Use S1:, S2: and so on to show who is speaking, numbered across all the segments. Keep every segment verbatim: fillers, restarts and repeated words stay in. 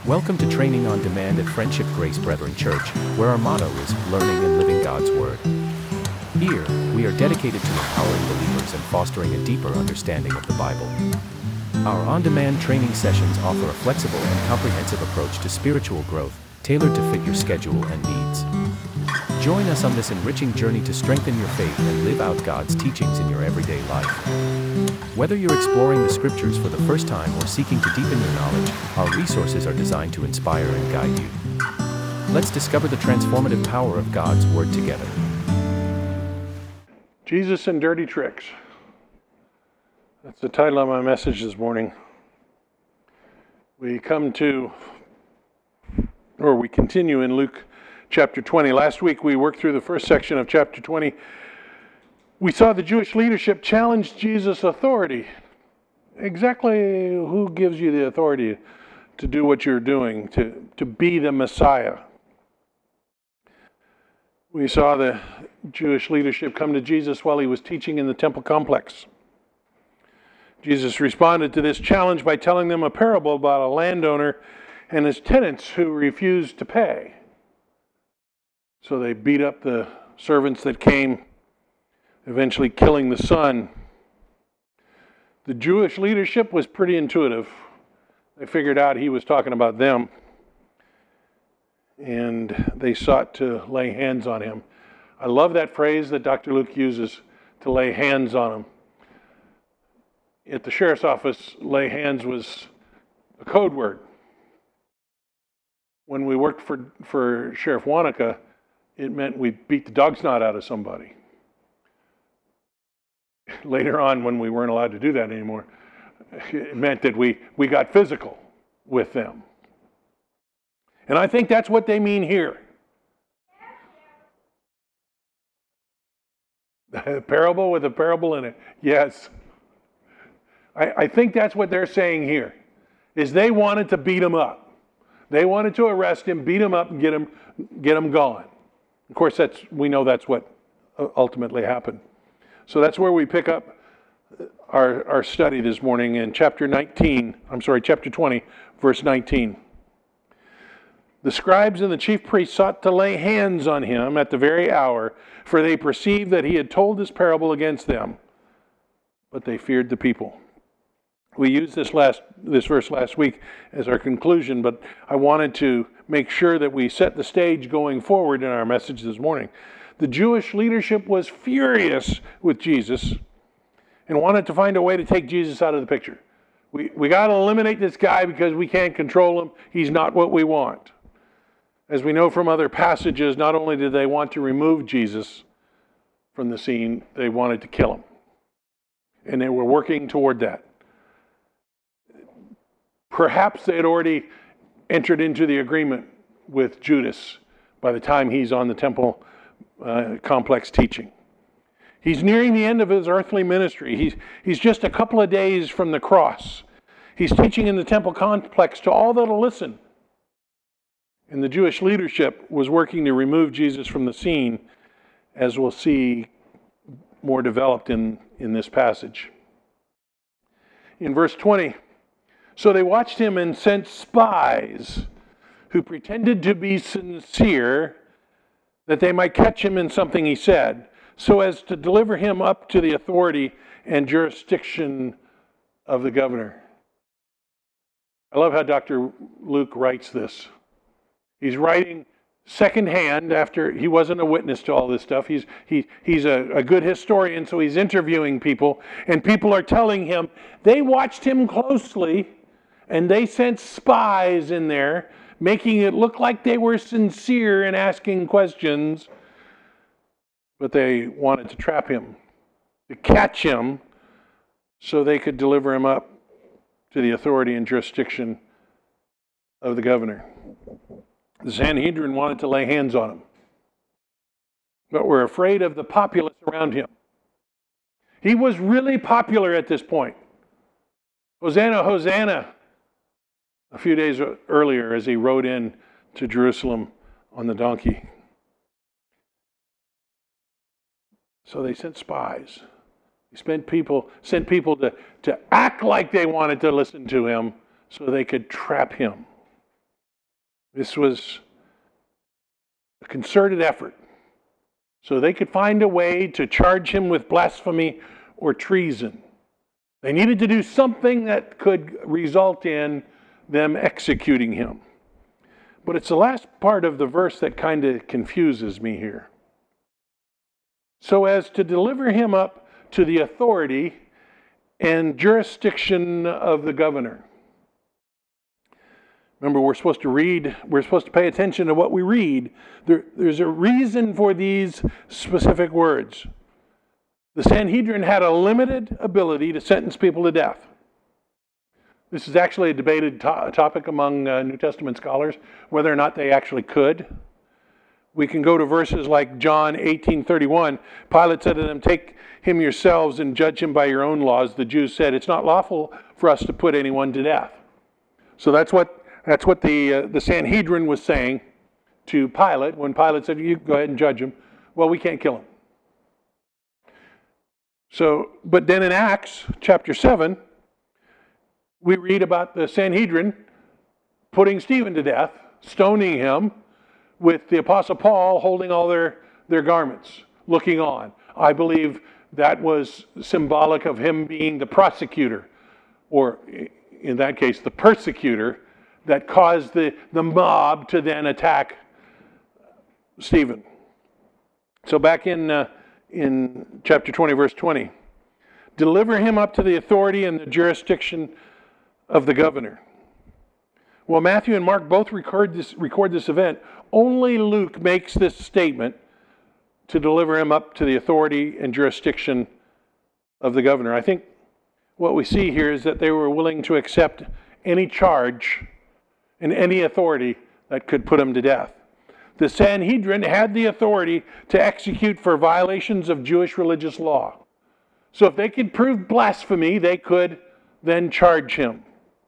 S1: Welcome to Training on Demand at Friendship Grace Brethren Church, where our motto is learning and living God's Word. Here, we are dedicated to empowering believers and fostering a deeper understanding of the Bible. Our on-demand training sessions offer a flexible and comprehensive approach to spiritual growth, tailored to fit your schedule and needs. Join us on this enriching journey to strengthen your faith and live out God's teachings in your everyday life. Whether you're exploring the Scriptures for the first time or seeking to deepen your knowledge, our resources are designed to inspire and guide you. Let's discover the transformative power of God's Word together.
S2: Jesus and Dirty Tricks. That's the title of my message this morning. We come to, or we continue in Luke chapter twenty. Last week we worked through the first section of chapter twenty. We saw the Jewish leadership challenge Jesus' authority. Exactly who gives you the authority to do what you're doing, to, to be the Messiah? We saw the Jewish leadership come to Jesus while he was teaching in the temple complex. Jesus responded to this challenge by telling them a parable about a landowner and his tenants who refused to pay. So they beat up the servants that came, eventually killing the son. The Jewish leadership was pretty intuitive. They figured out he was talking about them, and they sought to lay hands on him. I love that phrase that Doctor Luke uses, to lay hands on him. At the sheriff's office, lay hands was a code word. When we worked for, for Sheriff Wanaka, it meant we beat the dog snot out of somebody. Later on, when we weren't allowed to do that anymore, it meant that we, we got physical with them. And I think that's what they mean here. A parable with a parable in it. Yes. I, I think that's what they're saying here, is they wanted to beat him up. They wanted to arrest him, beat him up, and get him, get him gone. Of course, that's we know that's what ultimately happened. So that's where we pick up our, our study this morning in chapter nineteen, I'm sorry, chapter twenty, verse nineteen. The scribes and the chief priests sought to lay hands on him at the very hour, for they perceived that he had told this parable against them, but they feared the people. We used this last this verse last week as our conclusion, but I wanted to make sure that we set the stage going forward in our message this morning. The Jewish leadership was furious with Jesus and wanted to find a way to take Jesus out of the picture. We we got to eliminate this guy because we can't control him. He's not what we want. As we know from other passages, not only did they want to remove Jesus from the scene, they wanted to kill him. And they were working toward that. Perhaps they had already entered into the agreement with Judas by the time he's on the temple uh, complex teaching. He's nearing the end of his earthly ministry. He's, he's just a couple of days from the cross. He's teaching in the temple complex to all that'll listen. And the Jewish leadership was working to remove Jesus from the scene, as we'll see more developed in, in this passage. In verse twenty, so they watched him and sent spies who pretended to be sincere, that they might catch him in something he said, so as to deliver him up to the authority and jurisdiction of the governor. I love how Doctor Luke writes this. He's writing secondhand after he wasn't a witness to all this stuff. He's he he's a, a good historian, so he's interviewing people, and people are telling him they watched him closely, and they sent spies in there, making it look like they were sincere in asking questions, but they wanted to trap him, to catch him, so they could deliver him up to the authority and jurisdiction of the governor. The Sanhedrin wanted to lay hands on him, but were afraid of the populace around him. He was really popular at this point. Hosanna, Hosanna, a few days earlier as he rode in to Jerusalem on the donkey. So they sent spies. They sent people, sent people to, to act like they wanted to listen to him so they could trap him. This was a concerted effort so they could find a way to charge him with blasphemy or treason. They needed to do something that could result in them executing him. But it's the last part of the verse that kind of confuses me here. So as to deliver him up to the authority and jurisdiction of the governor. Remember, we're supposed to read, we're supposed to pay attention to what we read. There, there's a reason for these specific words. The Sanhedrin had a limited ability to sentence people to death. This is actually a debated to- topic among uh, New Testament scholars, whether or not they actually could. We can go to verses like John eighteen thirty-one. Pilate said to them, "Take him yourselves and judge him by your own laws." The Jews said, "It's not lawful for us to put anyone to death." So that's what that's what the uh, the Sanhedrin was saying to Pilate when Pilate said, "You go ahead and judge him." Well, we can't kill him. So, but then in Acts chapter seven, we read about the Sanhedrin putting Stephen to death, stoning him, with the Apostle Paul holding all their, their garments, looking on. I believe that was symbolic of him being the prosecutor, or in that case, the persecutor, that caused the, the mob to then attack Stephen. So back in, uh, in chapter twenty, verse twenty, deliver him up to the authority and the jurisdiction of the governor. Well, Matthew and Mark both record this, record this event. Only Luke makes this statement to deliver him up to the authority and jurisdiction of the governor. I think what we see here is that they were willing to accept any charge and any authority that could put him to death. The Sanhedrin had the authority to execute for violations of Jewish religious law. So if they could prove blasphemy, they could then charge him.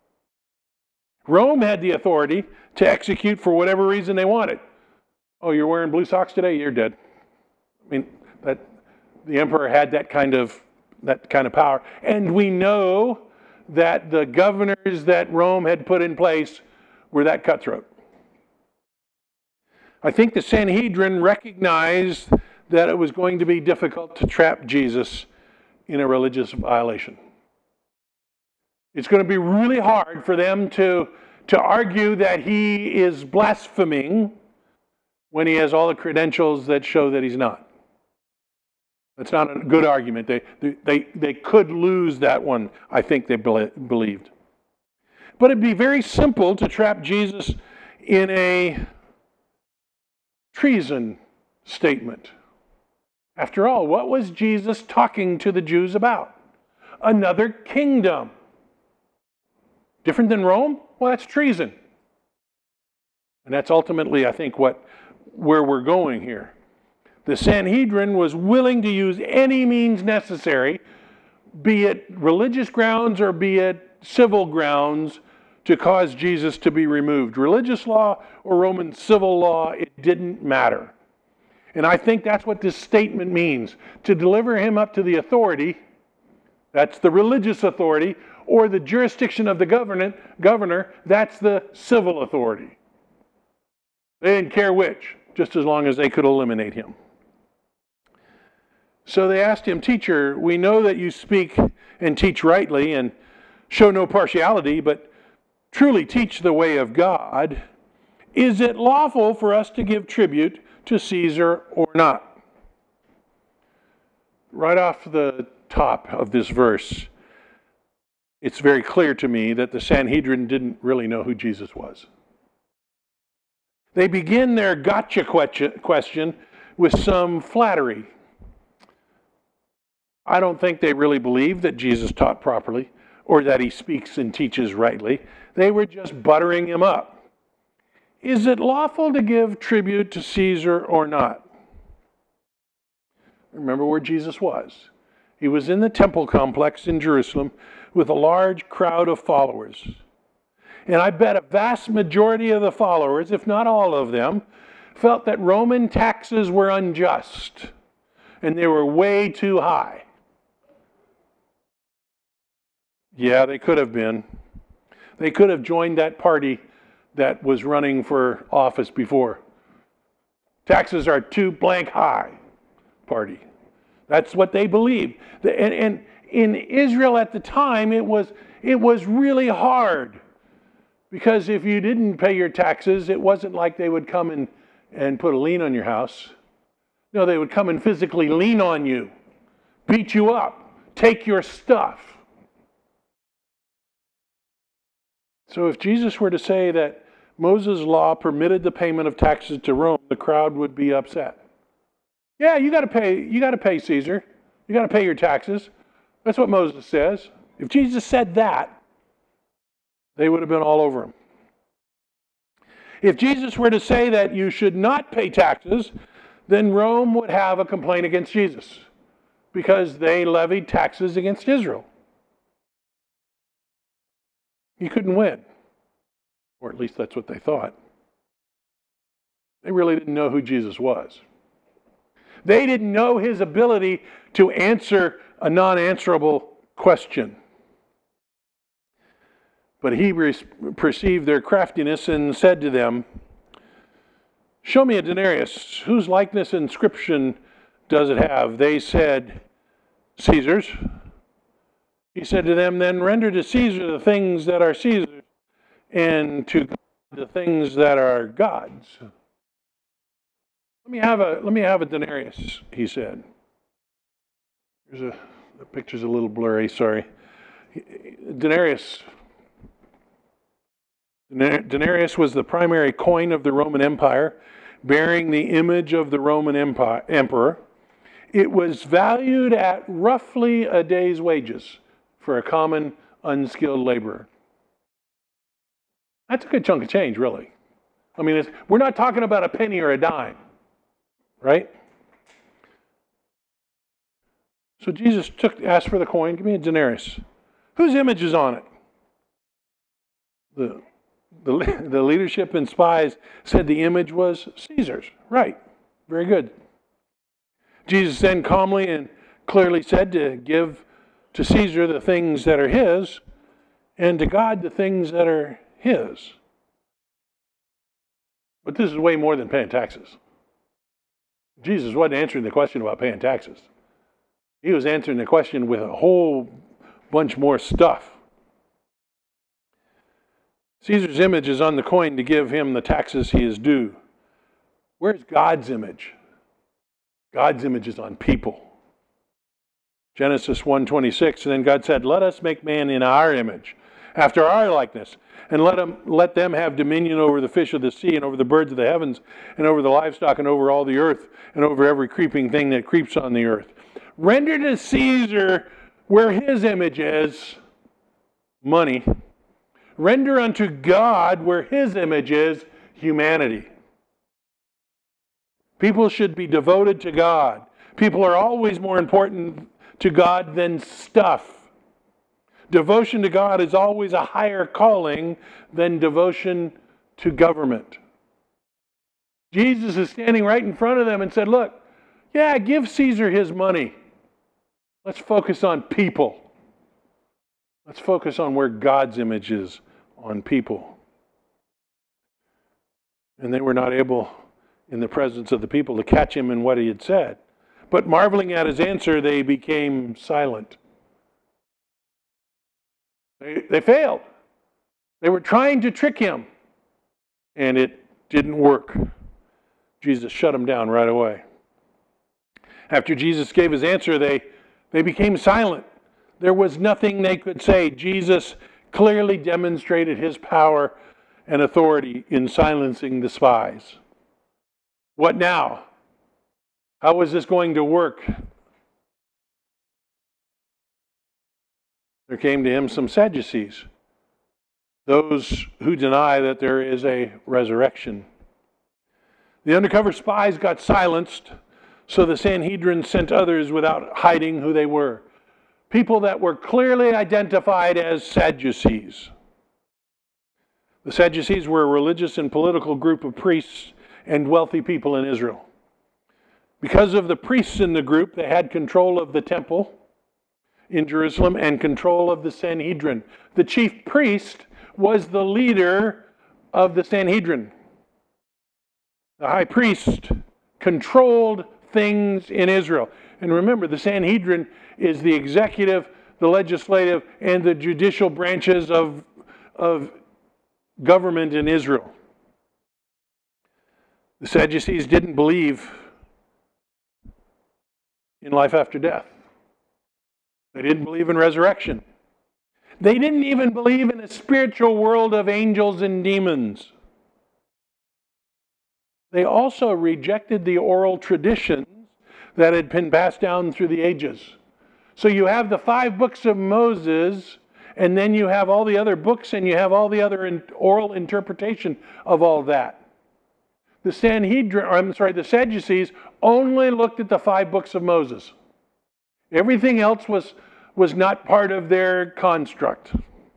S2: Rome had the authority to execute for whatever reason they wanted. Oh, you're wearing blue socks today? You're dead. I mean, that the emperor had that kind of that kind of power. And we know that the governors that Rome had put in place were that cutthroat. I think the Sanhedrin recognized that it was going to be difficult to trap Jesus in a religious violation. It's going to be really hard for them to, to argue that he is blaspheming when he has all the credentials that show that he's not. That's not a good argument. They, they, they could lose that one, I think they believed. But it'd be very simple to trap Jesus in a treason statement. After all, what was Jesus talking to the Jews about? Another kingdom. Different than Rome? Well, that's treason. And that's ultimately, I think, what where we're going here. The Sanhedrin was willing to use any means necessary, be it religious grounds or be it civil grounds, to cause Jesus to be removed. Religious law or Roman civil law, it didn't matter. And I think that's what this statement means. To deliver him up to the authority, that's the religious authority, or the jurisdiction of the governor, governor, that's the civil authority. They didn't care which, just as long as they could eliminate him. So they asked him, "Teacher, we know that you speak and teach rightly and show no partiality, but truly teach the way of God. Is it lawful for us to give tribute to Caesar or not?" Right off the top of this verse, it's very clear to me that the Sanhedrin didn't really know who Jesus was. They begin their gotcha question with some flattery. I don't think they really believed that Jesus taught properly or that he speaks and teaches rightly. They were just buttering him up. Is it lawful to give tribute to Caesar or not? Remember where Jesus was. He was in the temple complex in Jerusalem with a large crowd of followers. And I bet a vast majority of the followers, if not all of them, felt that Roman taxes were unjust and they were way too high. Yeah, they could have been. They could have joined that party that was running for office before. Taxes are too blank high party. That's what they believed. And, and in Israel at the time, it was it was really hard. Because if you didn't pay your taxes, it wasn't like they would come and, and put a lien on your house. No, they would come and physically lean on you, beat you up, take your stuff. So if Jesus were to say that Moses' law permitted the payment of taxes to Rome, the crowd would be upset. Yeah, you got to pay. You got to pay Caesar. You got to pay your taxes. That's what Moses says. If Jesus said that, they would have been all over him. If Jesus were to say that you should not pay taxes, then Rome would have a complaint against Jesus because they levied taxes against Israel. He couldn't win. Or at least that's what they thought. They really didn't know who Jesus was. They didn't know his ability to answer a non-answerable question. But he re- perceived their craftiness and said to them, "Show me a denarius. Whose likeness and inscription does it have?" They said, "Caesar's." He said to them, "Then render to Caesar the things that are Caesar's, and to God the things that are God's." Let me have a let me have a denarius, he said. Here's a the picture's a little blurry, sorry. Denarius. Denarius was the primary coin of the Roman Empire, bearing the image of the Roman Empire, emperor. It was valued at roughly a day's wages for a common unskilled laborer. That's a good chunk of change, really. I mean, it's, we're not talking about a penny or a dime, right? So Jesus took, asked for the coin. Give me a denarius. Whose image is on it? The, the, the leadership and spies said the image was Caesar's. Right. Very good. Jesus then calmly and clearly said to give to Caesar the things that are his, and to God the things that are his. But this is way more than paying taxes. Jesus wasn't answering the question about paying taxes. He was answering the question with a whole bunch more stuff. Caesar's image is on the coin to give him the taxes he is due. Where's God's image? God's image is on people. Genesis one twenty-six, and then God said, "Let us make man in our image, after our likeness, and let them, let them have dominion over the fish of the sea, and over the birds of the heavens, and over the livestock, and over all the earth, and over every creeping thing that creeps on the earth." Render to Caesar where his image is, money. Render unto God where his image is, humanity. People should be devoted to God. People are always more important to God than stuff. Devotion to God is always a higher calling than devotion to government. Jesus is standing right in front of them and said, look, yeah, give Caesar his money. Let's focus on people. Let's focus on where God's image is, on people. And they were not able, in the presence of the people, to catch him in what he had said. But marveling at his answer, they became silent. They, they failed. They were trying to trick him, and it didn't work. Jesus shut them down right away. After Jesus gave his answer, they, they became silent. There was nothing they could say. Jesus clearly demonstrated his power and authority in silencing the spies. What now? How was this going to work? There came to him some Sadducees, those who deny that there is a resurrection. The undercover spies got silenced, so the Sanhedrin sent others without hiding who they were. People that were clearly identified as Sadducees. The Sadducees were a religious and political group of priests and wealthy people in Israel. Because of the priests in the group, they had control of the temple in Jerusalem and control of the Sanhedrin. The chief priest was the leader of the Sanhedrin. The high priest controlled things in Israel. And remember, the Sanhedrin is the executive, the legislative, and the judicial branches of, of government in Israel. The Sadducees didn't believe in life after death. They didn't believe in resurrection. They didn't even believe in a spiritual world of angels and demons. They also rejected the oral traditions that had been passed down through the ages. So you have the five books of Moses, and then you have all the other books, and you have all the other in, oral interpretation of all that. The Sanhedrin, or I'm sorry, the Sadducees only looked at the five books of Moses. Everything else was, was not part of their construct.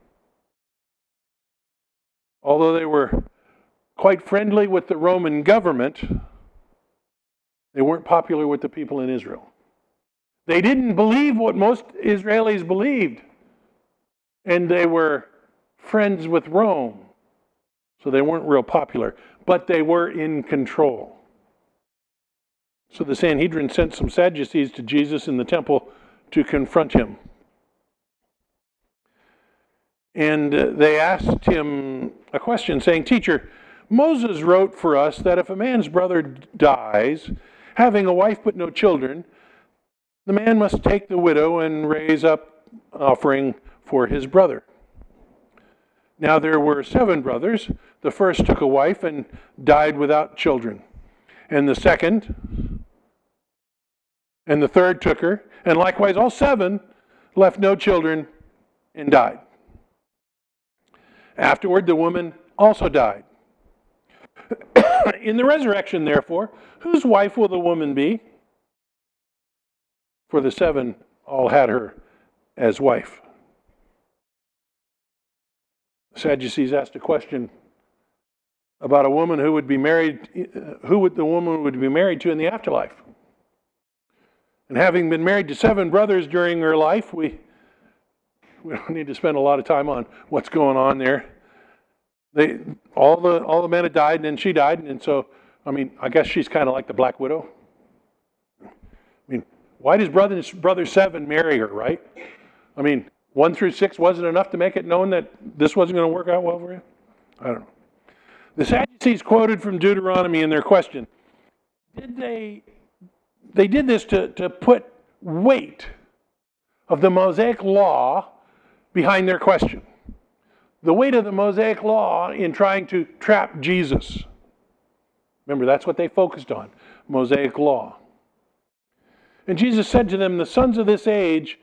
S2: Although they were quite friendly with the Roman government, they weren't popular with the people in Israel. They didn't believe what most Israelis believed, and they were friends with Rome, so they weren't real popular, but they were in control. So the Sanhedrin sent some Sadducees to Jesus in the temple to confront him. And they asked him a question, saying, "Teacher, Moses wrote for us that if a man's brother dies, having a wife but no children, the man must take the widow and raise up an offering for his brother. Now there were seven brothers. The first took a wife and died without children. And the second and the third took her, and likewise all seven left no children and died. Afterward, the woman also died. In the resurrection, therefore, whose wife will the woman be? For the seven all had her as wife." The Sadducees asked a question about a woman who would be married, who would the woman would be married to in the afterlife. And having been married to seven brothers during her life, we we don't need to spend a lot of time on what's going on there. They all the all the men had died, and then she died, and so I mean, I guess she's kind of like the Black Widow. I mean, why does brother brother seven marry her, right? I mean, one through six wasn't enough to make it known that this wasn't going to work out well for you? I don't know. The Sadducees quoted from Deuteronomy in their question. Did they they did this to, to put weight of the Mosaic law behind their question. The weight of the Mosaic law in trying to trap Jesus. Remember, that's what they focused on, Mosaic law. And Jesus said to them, "The sons of this age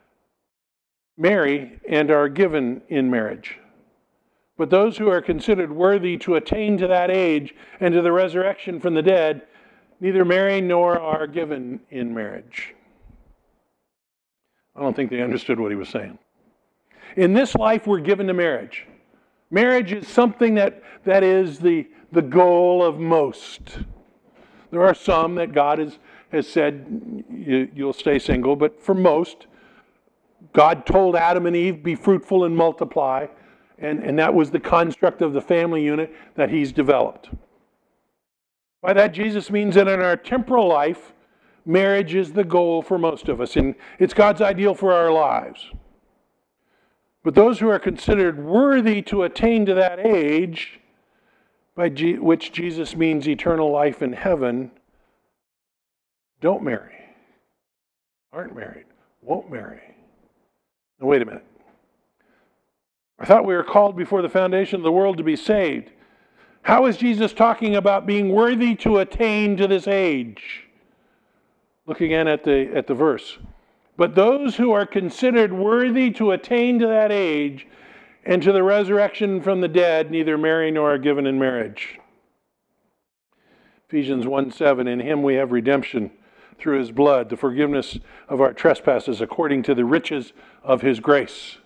S2: marry and are given in marriage. But those who are considered worthy to attain to that age and to the resurrection from the dead, neither marry nor are given in marriage." I don't think they understood what he was saying. In this life, we're given to marriage. Marriage is something that, that is the, the goal of most. There are some that God has, has said, you, you'll stay single, but for most, God told Adam and Eve, be fruitful and multiply, and, and that was the construct of the family unit that he's developed. By that, Jesus means that in our temporal life, marriage is the goal for most of us, and it's God's ideal for our lives. But those who are considered worthy to attain to that age, by G- which Jesus means eternal life in heaven, don't marry, aren't married, won't marry. Now, wait a minute. I thought we were called before the foundation of the world to be saved. How is Jesus talking about being worthy to attain to this age? Look again at the, at the verse. But those who are considered worthy to attain to that age and to the resurrection from the dead neither marry nor are given in marriage. Ephesians one seven, in him we have redemption through his blood, the forgiveness of our trespasses according to the riches of his grace.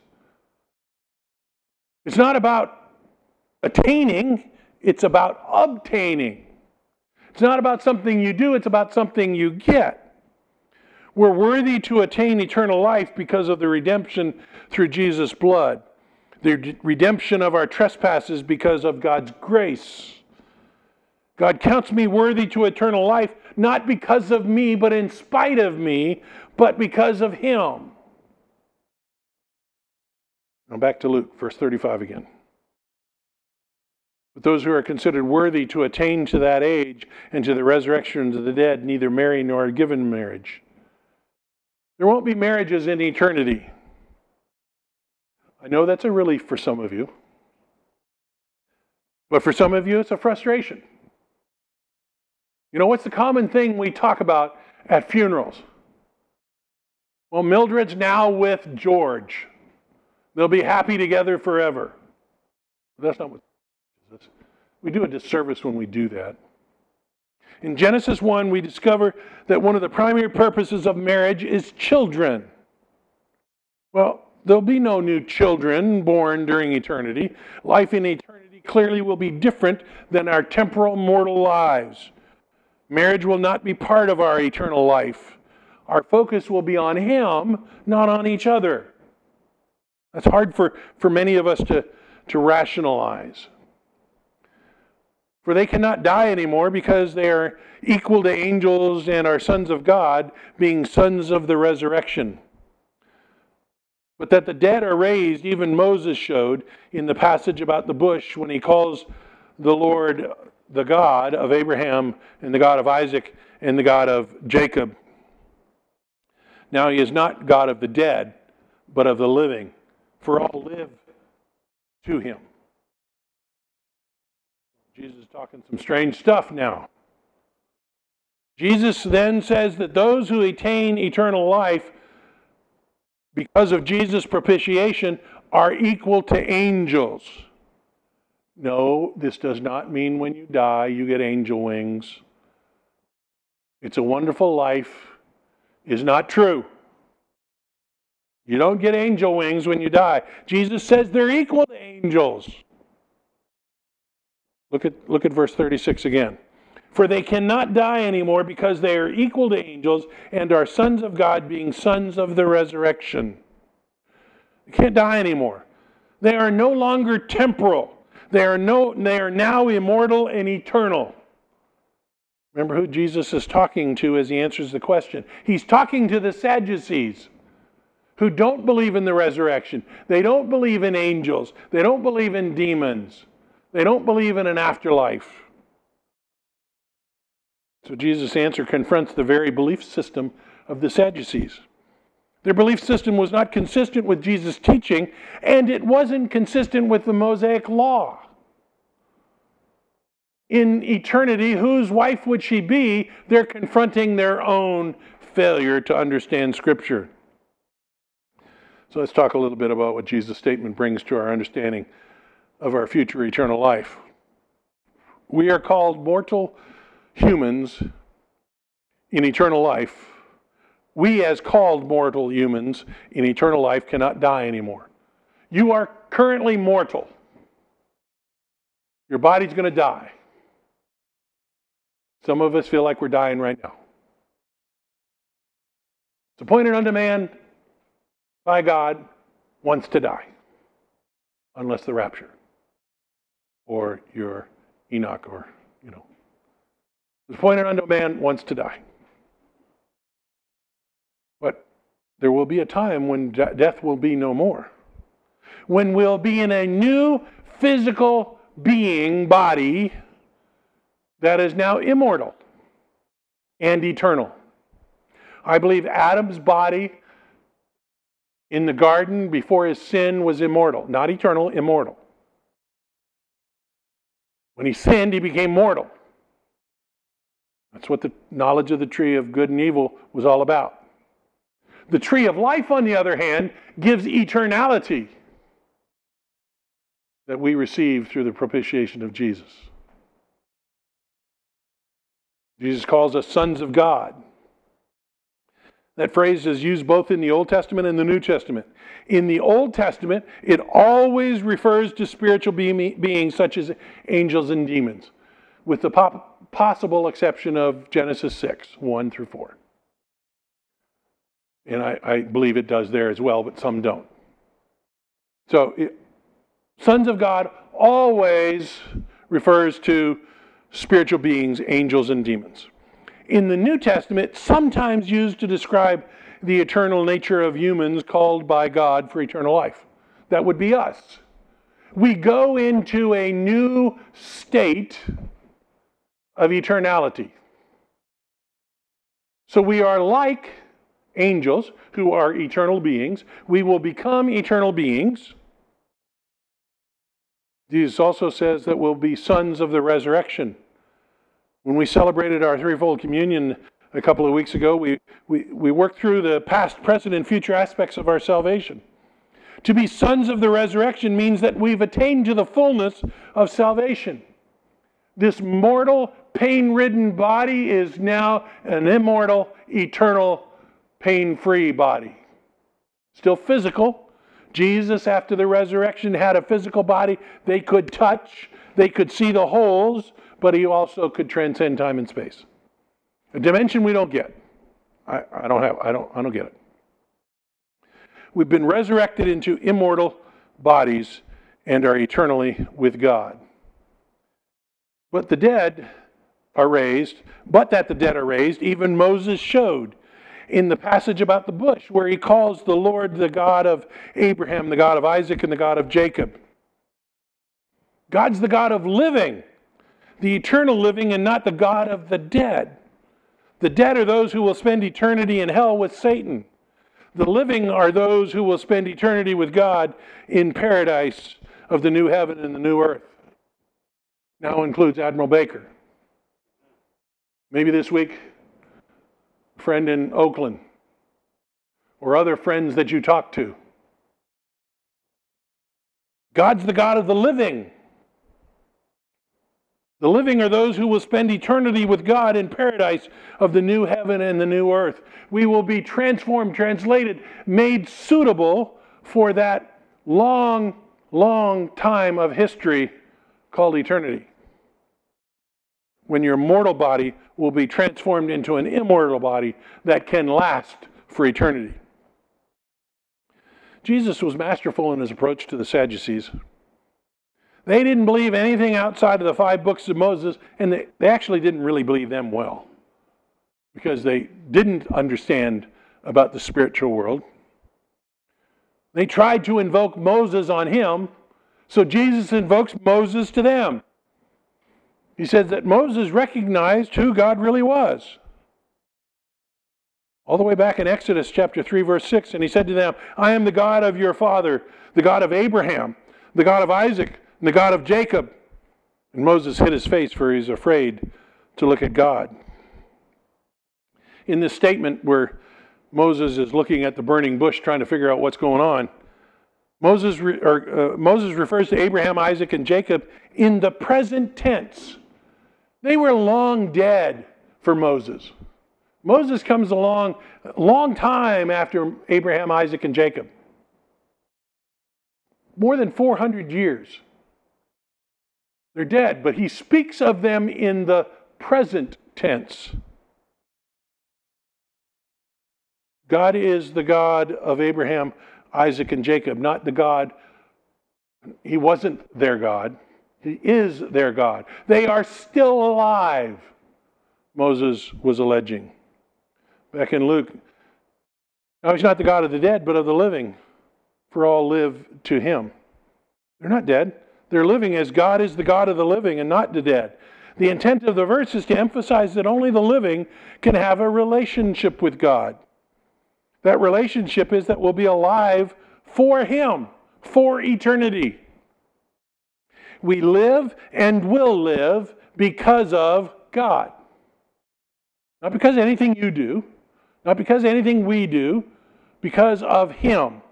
S2: It's not about attaining, it's about obtaining. It's not about something you do, it's about something you get. We're worthy to attain eternal life because of the redemption through Jesus' blood. the redemption of our trespasses because of God's grace. God counts me worthy to eternal life, not because of me, but in spite of me, but because of Him. Now back to Luke, verse thirty-five again. But those who are considered worthy to attain to that age and to the resurrection of the dead neither marry nor are given marriage. There won't be marriages in eternity. I know that's a relief for some of you. But for some of you, it's a frustration. You know, what's the common thing we talk about at funerals? Well, Mildred's now with George. They'll be happy together forever. But that's not what we do a disservice when we do that. In Genesis one, we discover that one of the primary purposes of marriage is children. Well, there'll be no new children born during eternity. Life in eternity clearly will be different than our temporal mortal lives. Marriage will not be part of our eternal life. Our focus will be on Him, not on each other. That's hard for, for many of us to, to rationalize. For they cannot die anymore because they are equal to angels and are sons of God, being sons of the resurrection. But that the dead are raised, even Moses showed in the passage about the bush when he calls the Lord the God of Abraham and the God of Isaac and the God of Jacob. Now He is not God of the dead, but of the living, for all live to Him. Jesus is talking some strange stuff now. Jesus then says that those who attain eternal life because of Jesus' propitiation are equal to angels. No, this does not mean when you die you get angel wings. It's a wonderful life is not true. You don't get angel wings when you die. Jesus says they're equal to angels. Look at, look at verse thirty-six again. For they cannot die anymore because they are equal to angels and are sons of God, being sons of the resurrection. They can't die anymore. They are no longer temporal. They are, no, they are now immortal and eternal. Remember who Jesus is talking to as He answers the question. He's talking to the Sadducees, who don't believe in the resurrection. They don't believe in angels. They don't believe in demons. They don't believe in an afterlife. So Jesus' answer confronts the very belief system of the Sadducees. Their belief system was not consistent with Jesus' teaching, and it wasn't consistent with the Mosaic law. In eternity, whose wife would she be? They're confronting their own failure to understand Scripture. So let's talk a little bit about what Jesus' statement brings to our understanding of our future eternal life. We are called mortal humans in eternal life. We, as called mortal humans in eternal life, cannot die anymore. You are currently mortal. Your body's going to die. Some of us feel like we're dying right now. It's appointed unto man by God once to die, unless the rapture, or your Enoch, or, you know. It's appointed unto man once to die. But there will be a time when de- death will be no more. When we'll be in a new physical being, body, that is now immortal and eternal. I believe Adam's body in the garden before his sin was immortal. Not eternal, immortal. When he sinned, he became mortal. That's what the knowledge of the tree of good and evil was all about. The tree of life, on the other hand, gives eternality that we receive through the propitiation of Jesus. Jesus calls us sons of God. That phrase is used both in the Old Testament and the New Testament. In the Old Testament, it always refers to spiritual beings such as angels and demons, with the possible exception of Genesis six, one through four. And I, I believe it does there as well, but some don't. So it, Sons of God always refers to spiritual beings, angels and demons. In the New Testament, sometimes used to describe the eternal nature of humans called by God for eternal life. That would be us. We go into a new state of eternality. So we are like angels who are eternal beings. We will become eternal beings. Jesus also says that we'll be sons of the resurrection. When we celebrated our threefold communion a couple of weeks ago, we, we, we worked through the past, present, and future aspects of our salvation. To be sons of the resurrection means that we've attained to the fullness of salvation. This mortal, pain-ridden body is now an immortal, eternal, pain-free body. Still physical. Jesus, after the resurrection, had a physical body they could touch, they could see the holes, but he also could transcend time and space. A dimension we don't get. I, I don't have, I don't, I don't get it. We've been resurrected into immortal bodies and are eternally with God. But the dead are raised, but that the dead are raised, even Moses showed in the passage about the bush, where he calls the Lord the God of Abraham, the God of Isaac, and the God of Jacob. God's the God of living, the eternal living, and not the God of the dead. The dead are those who will spend eternity in hell with Satan. The living are those who will spend eternity with God in paradise of the new heaven and the new earth. Now includes Admiral Baker. Maybe this week, a friend in Oakland, or other friends that you talk to. God's the God of the living. The living are those who will spend eternity with God in paradise of the new heaven and the new earth. We will be transformed, translated, made suitable for that long, long time of history called eternity, when your mortal body will be transformed into an immortal body that can last for eternity. Jesus was masterful in his approach to the Sadducees. They didn't believe anything outside of the five books of Moses, and they, they actually didn't really believe them well, because they didn't understand about the spiritual world. They tried to invoke Moses on him, so Jesus invokes Moses to them. He says that Moses recognized who God really was. All the way back in Exodus chapter three, verse six, and he said to them, I am the God of your father, the God of Abraham, the God of Isaac, and the God of Jacob. And Moses hid his face, for he was afraid to look at God. In this statement where Moses is looking at the burning bush trying to figure out what's going on, Moses, re, or, uh, Moses refers to Abraham, Isaac, and Jacob in the present tense. They were long dead for Moses. Moses comes along a long time after Abraham, Isaac, and Jacob. More than four hundred years. They're dead, but he speaks of them in the present tense. God is the God of Abraham, Isaac, and Jacob, not the God. He wasn't their God. He is their God. They are still alive, Moses was alleging. Back in Luke, now he's not the God of the dead, but of the living, for all live to him. They're not dead. They're living as God is the God of the living and not the dead. The intent of the verse is to emphasize that only the living can have a relationship with God. That relationship is that we'll be alive for him, for eternity. We live and will live because of God. Not because of anything you do, not because of anything we do, because of him.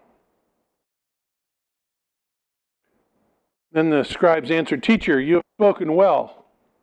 S2: Then the scribes answered, Teacher, you have spoken well.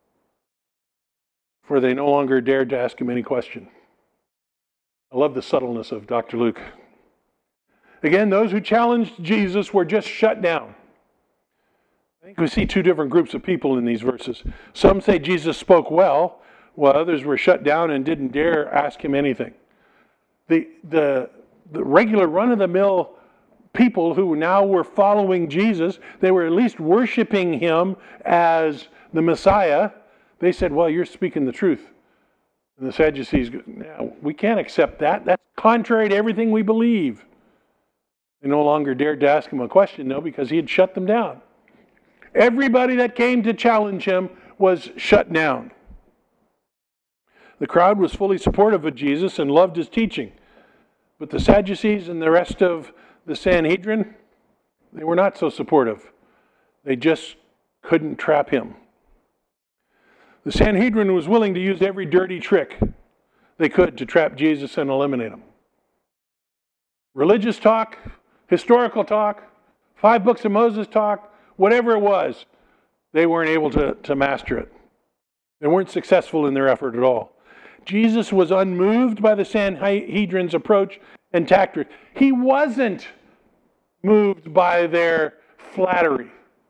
S2: For they no longer dared to ask him any question. I love the subtleness of Doctor Luke. Again, those who challenged Jesus were just shut down. I think we see two different groups of people in these verses. Some say Jesus spoke well, while others were shut down and didn't dare ask him anything. The, the, the regular run-of-the-mill people who now were following Jesus, they were at least worshiping him as the Messiah. They said, well, you're speaking the truth. And the Sadducees go, no, we can't accept that. That's contrary to everything we believe. They no longer dared to ask him a question, though, because he had shut them down. Everybody that came to challenge him was shut down. The crowd was fully supportive of Jesus and loved his teaching. But the Sadducees and the rest of the Sanhedrin, they were not so supportive. They just couldn't trap him. The Sanhedrin was willing to use every dirty trick they could to trap Jesus and eliminate him. Religious talk, historical talk, five books of Moses talk, whatever it was, they weren't able to, to master it. They weren't successful in their effort at all. Jesus was unmoved by the Sanhedrin's approach and tactic. He wasn't moved by their flattery.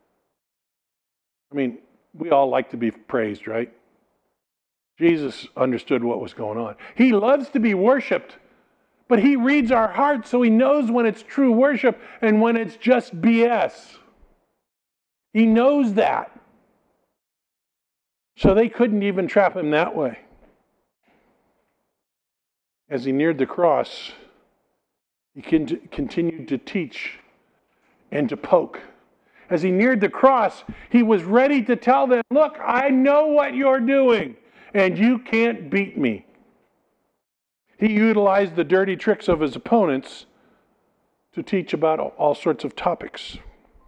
S2: I mean, we all like to be praised, right? Jesus understood what was going on. He loves to be worshiped, but he reads our hearts, so he knows when it's true worship and when it's just B S. He knows that. So they couldn't even trap him that way. As he neared the cross, he continued to teach and to poke. As he neared the cross, he was ready to tell them, look, I know what you're doing, and you can't beat me. He utilized the dirty tricks of his opponents to teach about all sorts of topics.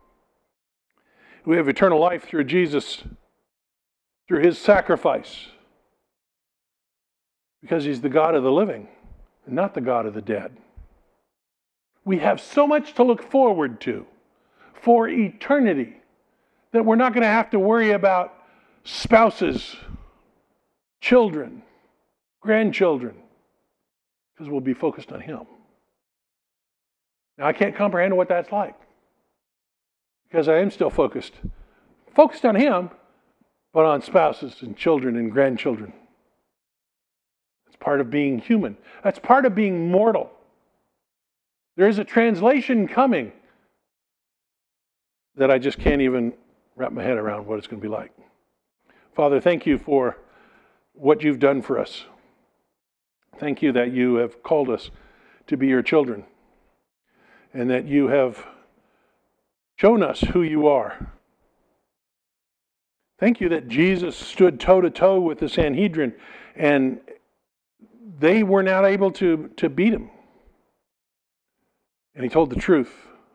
S2: We have eternal life through Jesus, through his sacrifice, because he's the God of the living and not the God of the dead. We have so much to look forward to for eternity that we're not going to have to worry about spouses, children, grandchildren, because we'll be focused on him. Now, I can't comprehend what that's like, because I am still focused. Focused on him, but on spouses and children and grandchildren. That's part of being human. That's part of being mortal. There is a translation coming that I just can't even wrap my head around what it's going to be like. Father, thank you for what you've done for us. Thank you that you have called us to be your children, and that you have shown us who you are. Thank you that Jesus stood toe-to-toe with the Sanhedrin, and they were not able to, to beat him. And he told the truth.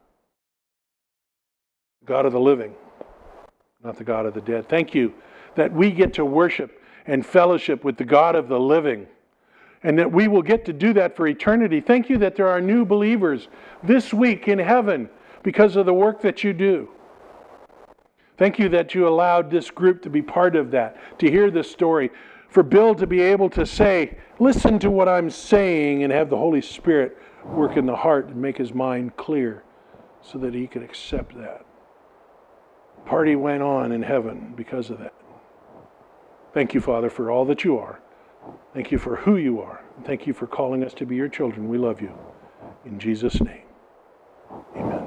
S2: The God of the living, not the God of the dead. Thank you that we get to worship and fellowship with the God of the living, and that we will get to do that for eternity. Thank you that there are new believers this week in heaven because of the work that you do. Thank you that you allowed this group to be part of that, to hear this story, for Bill to be able to say, listen to what I'm saying, and have the Holy Spirit work in the heart and make his mind clear so that he could accept that. Party went on in heaven because of that. Thank you, Father, for all that you are. Thank you for who you are. Thank you for calling us to be your children. We love you. In Jesus' name, amen.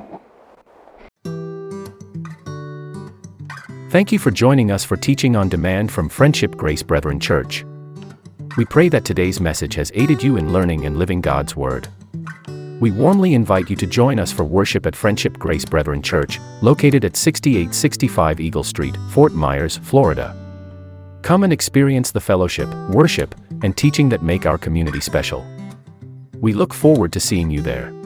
S1: Thank you for joining us for Teaching on Demand from Friendship Grace Brethren Church. We pray that today's message has aided you in learning and living God's Word. We warmly invite you to join us for worship at Friendship Grace Brethren Church, located at sixty-eight sixty-five Eagle Street, Fort Myers, Florida. Come and experience the fellowship, worship, and teaching that make our community special. We look forward to seeing you there.